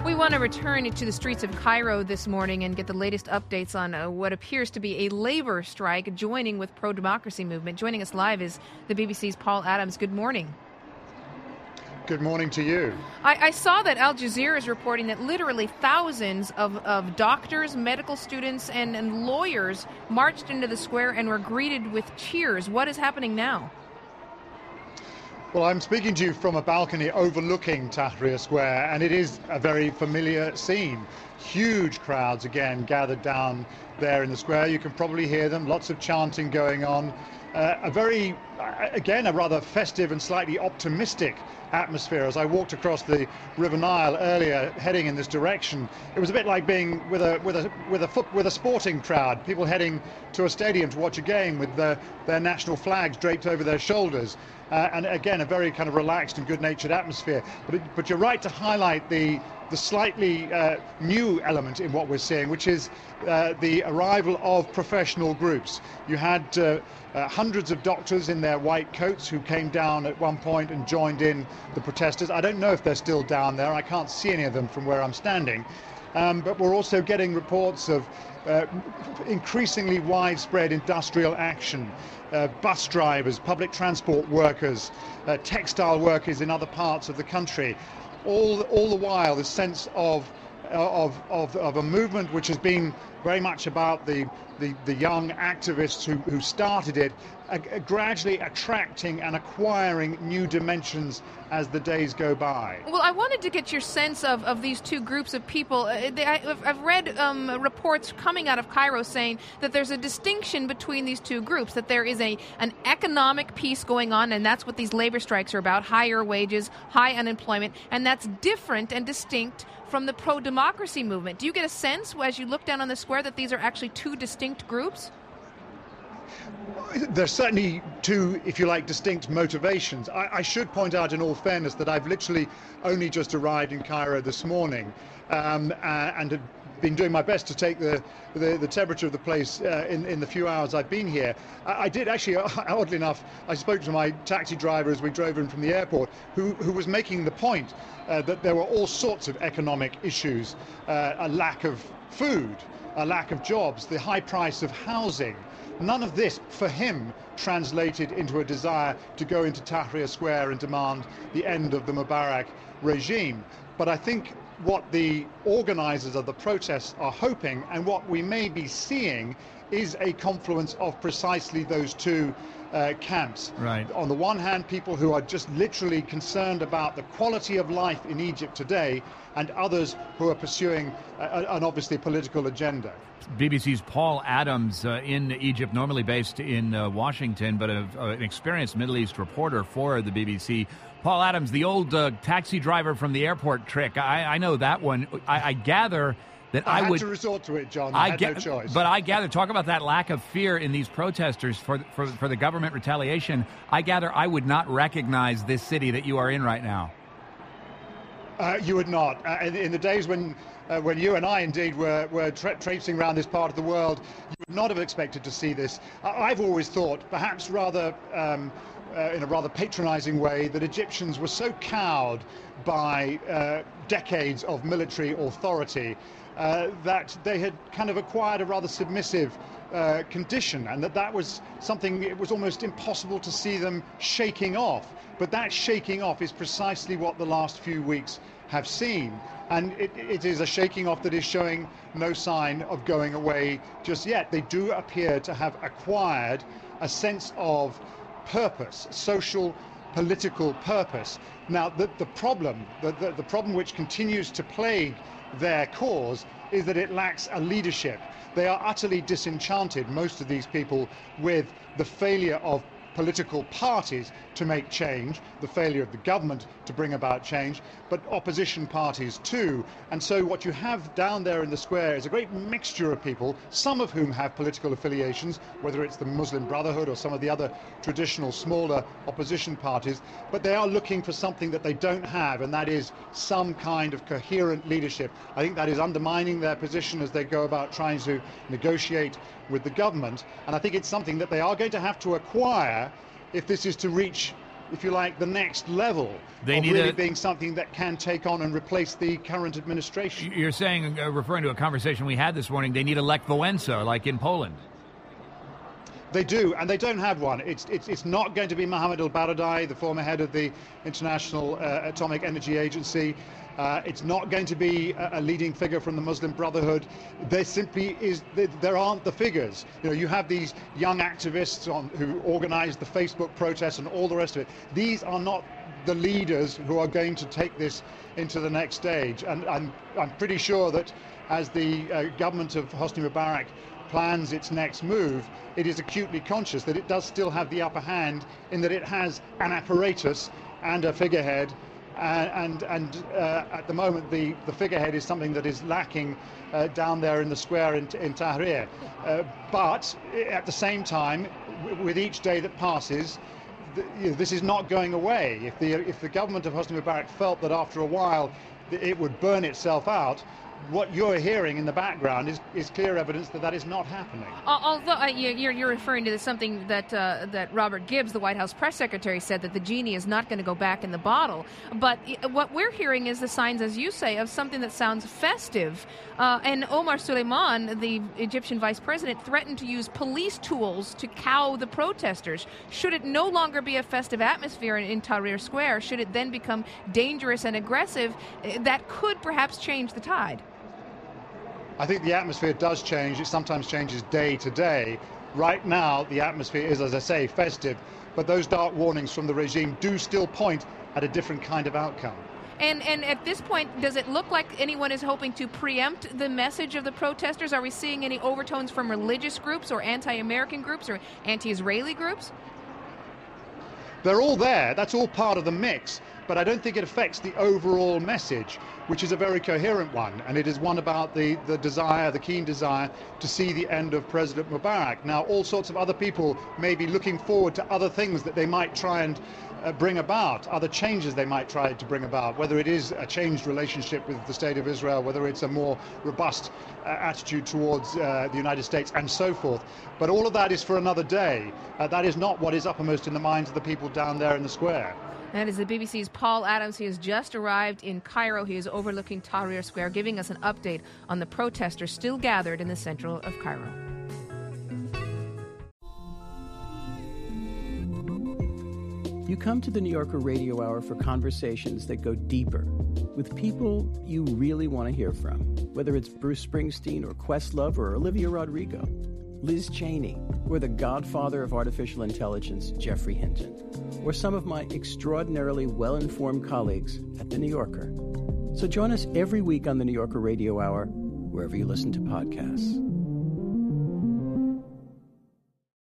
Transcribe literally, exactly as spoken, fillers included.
We want to return to the streets of Cairo this morning and get the latest updates on uh, what appears to be a labor strike joining with pro-democracy movement. Joining us live is the B B C's Paul Adams. Good morning. Good morning to you. I, I saw that Al Jazeera is reporting that literally thousands of, of doctors, medical students, and, and lawyers marched into the square and were greeted with cheers. What is happening now? Well, I'm speaking to you from a balcony overlooking Tahrir Square, and it is a very familiar scene. Huge crowds again gathered down there in the square. You can probably hear them, lots of chanting going on. Uh, a very, again, a rather festive and slightly optimistic atmosphere. As I walked across the River Nile earlier, heading in this direction, it was a bit like being with a with a with a foot with a sporting crowd. People heading to a stadium to watch a game with the, their national flags draped over their shoulders, uh, and again, a very kind of relaxed and good-natured atmosphere. But it, but you're right to highlight the the slightly uh, new element in what we're seeing, which is uh, the arrival of professional groups. You had uh, uh, hundreds of doctors in their white coats who came down at one point and joined in the protesters. I don't know if they're still down there. I can't see any of them from where I'm standing. Um, but we're also getting reports of uh, increasingly widespread industrial action. Uh, bus drivers, public transport workers, uh, textile workers in other parts of the country. All, all the while, this sense of, of, of, of a movement which has been very much about the, the, the young activists who, who started it, uh, gradually attracting and acquiring new dimensions as the days go by. Well, I wanted to get your sense of, of these two groups of people. Uh, they, I, I've read um, reports coming out of Cairo saying that there's a distinction between these two groups, that there is a an economic piece going on, and that's what these labor strikes are about, higher wages, high unemployment, and that's different and distinct from the pro-democracy movement. Do you get a sense, as you look down on the square, that these are actually two distinct groups? There's certainly two, if you like, distinct motivations. I, I should point out in all fairness that I've literally only just arrived in Cairo this morning um, uh, and have been doing my best to take the, the, the temperature of the place uh, in, in the few hours I've been here. I, I did actually, oddly enough, I spoke to my taxi driver as we drove in from the airport, who, who was making the point uh, that there were all sorts of economic issues, uh, a lack of food, a lack of jobs, the high price of housing. None of this, for him, translated into a desire to go into Tahrir Square and demand the end of the Mubarak regime. But I think what the organisers of the protests are hoping, and what we may be seeing, is a confluence of precisely those two uh, camps. Right. On the one hand, people who are just literally concerned about the quality of life in Egypt today, and others who are pursuing a, an obviously political agenda. B B C's Paul Adams uh, in Egypt, normally based in uh, Washington, but a, uh, an experienced Middle East reporter for the B B C. Paul Adams, the old uh, taxi driver from the airport trick. I, I know that one. I, I gather that I, I had would to resort to it, John. I I had get, no choice. But I gather, talk about that lack of fear in these protesters for, for, for the government retaliation. I gather I would not recognize this city that you are in right now. Uh, you would not. Uh, in, in the days when uh, when you and I indeed were, were tra traipsing around this part of the world, you would not have expected to see this. Uh, I've always thought, perhaps rather um, uh, in a rather patronizing way, that Egyptians were so cowed by uh, decades of military authority uh, that they had kind of acquired a rather submissive uh, condition, and that that was something it was almost impossible to see them shaking off. But that shaking off is precisely what the last few weeks have seen. And it, it is a shaking off that is showing no sign of going away just yet. They do appear to have acquired a sense of purpose, social, political purpose. Now, the, the problem, the, the, the problem which continues to plague their cause is that it lacks a leadership. They are utterly disenchanted, most of these people, with the failure of political parties to make change, the failure of the government to bring about change, but opposition parties too. And so what you have down there in the square is a great mixture of people, some of whom have political affiliations, whether it's the Muslim Brotherhood or some of the other traditional smaller opposition parties, but they are looking for something that they don't have, and that is some kind of coherent leadership. I think that is undermining their position as they go about trying to negotiate with the government, and I think it's something that they are going to have to acquire if this is to reach if you like, the next level they of need really a, being something that can take on and replace the current administration. You're saying, uh, referring to a conversation we had this morning, they need a Lech Wałęsa, like in Poland. They do, and they don't have one. It's it's, it's not going to be Mohammed al-Baradei, the former head of the International uh, Atomic Energy Agency. Uh, it's not going to be a, a leading figure from the Muslim Brotherhood. There simply is, there aren't the figures. You know, you have these young activists on, who organize the Facebook protests and all the rest of it. These are not the leaders who are going to take this into the next stage. And I'm, I'm pretty sure that as the uh, government of Hosni Mubarak plans its next move, it is acutely conscious that it does still have the upper hand in that it has an apparatus and a figurehead. Uh, and and uh, at the moment, the, the figurehead is something that is lacking uh, down there in the square in, in Tahrir. Uh, but at the same time, w- with each day that passes, th- you know, this is not going away. If the if the government of Hosni Mubarak felt that after a while it would burn itself out, what you're hearing in the background is, is clear evidence that that is not happening. Although uh, you're, you're referring to something that uh, that Robert Gibbs, the White House press secretary, said, that the genie is not going to go back in the bottle. But what we're hearing is the signs, as you say, of something that sounds festive. Uh, and Omar Suleiman, the Egyptian vice president, threatened to use police tools to cow the protesters. Should it no longer be a festive atmosphere in, in Tahrir Square, should it then become dangerous and aggressive, that could perhaps change the tide. I think the atmosphere does change. It sometimes changes day to day. Right now, the atmosphere is, as I say, festive, but those dark warnings from the regime do still point at a different kind of outcome. And and at this point, does it look like anyone is hoping to preempt the message of the protesters? Are we seeing any overtones from religious groups or anti-American groups or anti-Israeli groups? They're all there. That's all part of the mix. But I don't think it affects the overall message, which is a very coherent one. And it is one about the, the desire, the keen desire to see the end of President Mubarak. Now, all sorts of other people may be looking forward to other things that they might try and uh, bring about, other changes they might try to bring about, whether it is a changed relationship with the State of Israel, whether it's a more robust uh, attitude towards uh, the United States, and so forth. But all of that is for another day. Uh, that is not what is uppermost in the minds of the people down there in the square. That is the B B C's Paul Adams. He has just arrived in Cairo. He is overlooking Tahrir Square, giving us an update on the protesters still gathered in the central of Cairo. You come to the New Yorker Radio Hour for conversations that go deeper with people you really want to hear from, whether it's Bruce Springsteen or Questlove or Olivia Rodrigo, Liz Cheney, or the godfather of artificial intelligence, Geoffrey Hinton, or some of my extraordinarily well-informed colleagues at The New Yorker. So join us every week on the New Yorker Radio Hour, wherever you listen to podcasts.